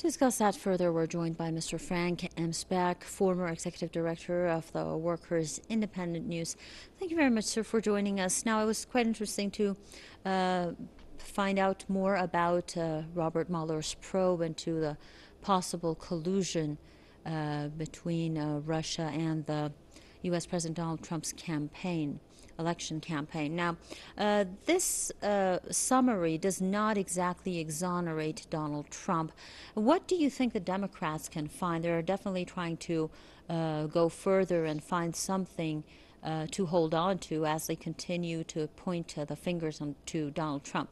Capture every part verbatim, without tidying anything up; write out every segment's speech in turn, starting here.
To discuss that further, we're joined by Mister Frank Emspak, former executive director of the Workers Independent News. Thank you very much, sir, for joining us. Now, it was quite interesting to uh, find out more about uh, Robert Mueller's probe into the possible collusion uh, between uh, Russia and the U S President Donald Trump's campaign, election campaign. Now, uh, this uh, summary does not exactly exonerate Donald Trump. What do you think the Democrats can find? They're definitely trying to uh, go further and find something uh, to hold on to as they continue to point uh, the fingers on, to Donald Trump.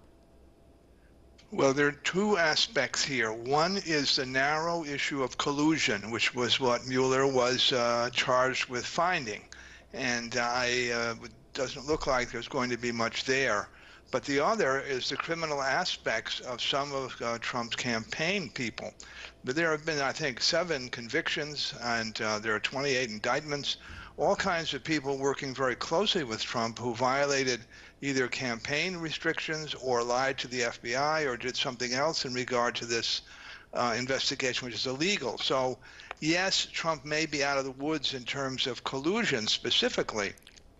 Well, there are two aspects here. One is the narrow issue of collusion, which was what Mueller was uh, charged with finding. And I, uh, it doesn't look like there's going to be much there. But the other is the criminal aspects of some of uh, Trump's campaign people. But there have been, I think, seven convictions, and uh, there are twenty-eight indictments. All kinds of people working very closely with Trump who violated either campaign restrictions or lied to the F B I or did something else in regard to this uh, investigation, which is illegal. So, yes, Trump may be out of the woods in terms of collusion specifically,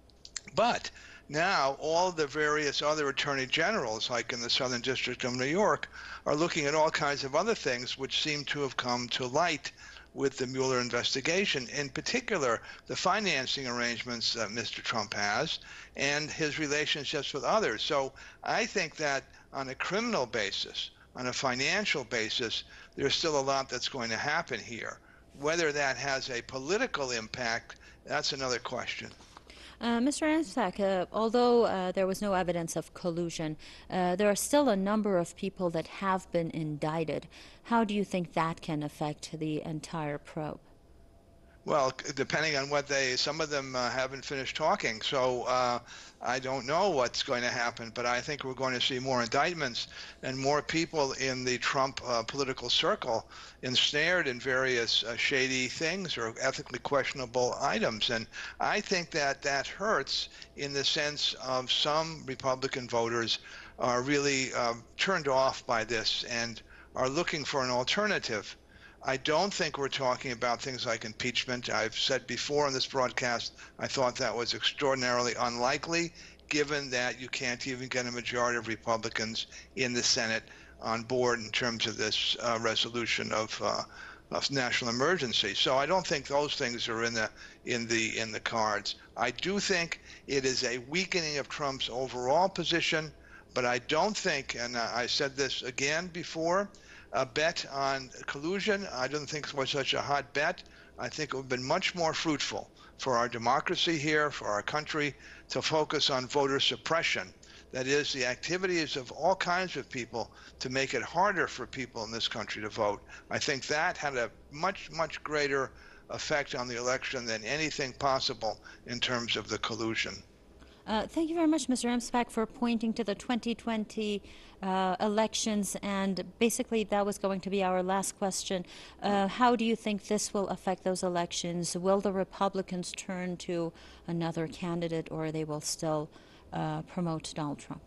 but now all the various other attorney generals, like in the Southern District of New York, are looking at all kinds of other things which seem to have come to light with the Mueller investigation, in particular the financing arrangements that Mister Trump has and his relationships with others. So I think that on a criminal basis, on a financial basis, there's still a lot that's going to happen here. Whether that has a political impact, that's another question. Uh, Mister Emspak, uh, although uh, there was no evidence of collusion, uh, there are still a number of people that have been indicted. How do you think that can affect the entire probe? Well, depending on what they, some of them uh, haven't finished talking, so uh, I don't know what's going to happen, but I think we're going to see more indictments and more people in the Trump uh, political circle ensnared in various uh, shady things or ethically questionable items. And I think that that hurts in the sense of some Republican voters are really uh, turned off by this and are looking for an alternative. I don't think we're talking about things like impeachment. I've said before in this broadcast, I thought that was extraordinarily unlikely, given that you can't even get a majority of Republicans in the Senate on board in terms of this uh, resolution of, uh, of national emergency. So I don't think those things are in the in the in the cards. I do think it is a weakening of Trump's overall position, but I don't think, and I said this again before, a bet on collusion, I don't think it was such a hot bet. I think it would have been much more fruitful for our democracy here, for our country, to focus on voter suppression. That is, the activities of all kinds of people to make it harder for people in this country to vote. I think that had a much, much greater effect on the election than anything possible in terms of the collusion. Uh, thank you very much, Mister Emspak, for pointing to the twenty twenty uh, elections, and basically that was going to be our last question. Uh, how do you think this will affect those elections? Will the Republicans turn to another candidate, or they will still uh, promote Donald Trump?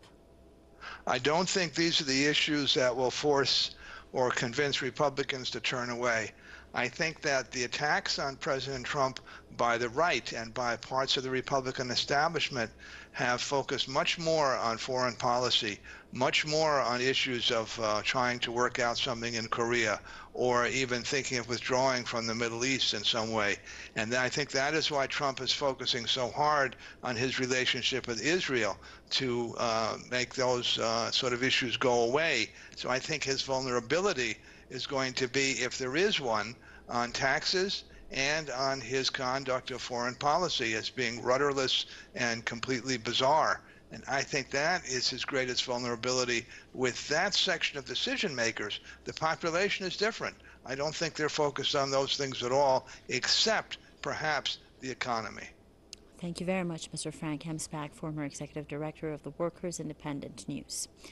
I don't think these are the issues that will force or convince Republicans to turn away. I think that the attacks on President Trump by the right and by parts of the Republican establishment have focused much more on foreign policy, much more on issues of uh, trying to work out something in Korea, or even thinking of withdrawing from the Middle East in some way. And I think that is why Trump is focusing so hard on his relationship with Israel, to uh, make those uh, sort of issues go away. So I think his vulnerability is going to be, if there is one, on taxes and on his conduct of foreign policy as being rudderless and completely bizarre. And I think that is his greatest vulnerability with that section of decision makers. The population is different. I don't think they're focused on those things at all, except perhaps the economy. Thank you very much, Mister Frank Emspak, former executive director of the Workers Independent News.